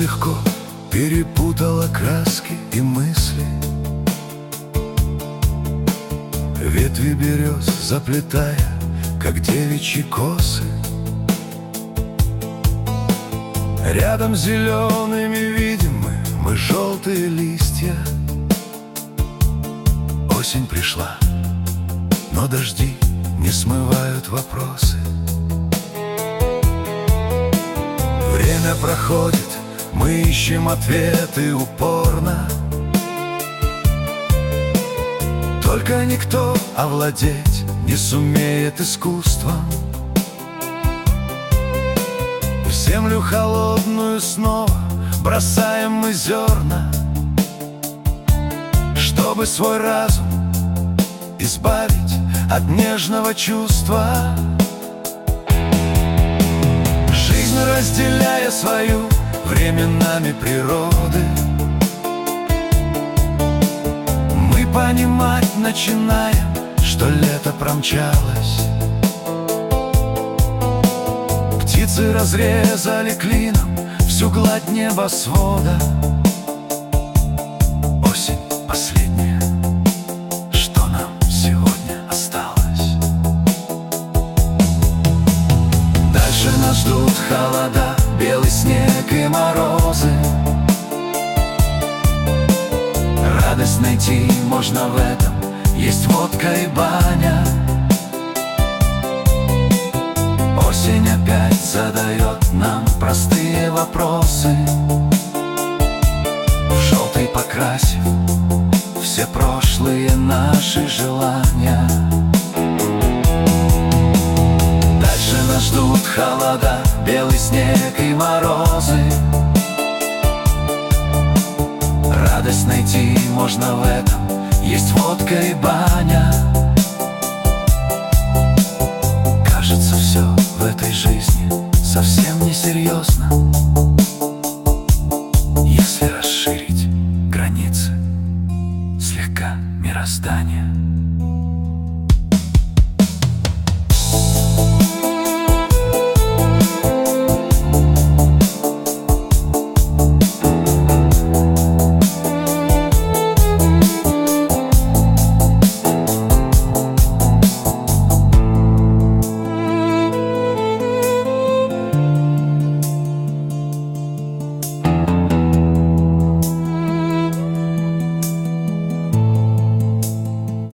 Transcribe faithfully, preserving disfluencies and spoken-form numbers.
легко перепутала краски и мысли. Ветви берез заплетая, как девичьи косы. Рядом зелеными видим мы, мы желтые листья. Осень пришла, но дожди не смывают вопросы. Время проходит, мы ищем ответы упорно. Только никто овладеть не сумеет искусством. В землю холодную снова бросаем мы зерна, чтобы свой разум избавить от нежного чувства. Жизнь, разделяя свою временами природы, мы понимать начинаем, что лето промчалось. Птицы разрезали клином всю гладь небосвода. Осень последняя, что нам сегодня осталось. Дальше нас ждут холода, белый снег и морозы. Радость найти можно в этом, есть водка и баня. Осень опять задает нам простые вопросы, в желтый покрасив все прошлые наши желания. Дальше нас ждут холода, белый снег и морозы. Радость найти можно в этом, есть водка и баня. Кажется, все в этой жизни совсем несерьезно, если расширить границы слегка мироздания.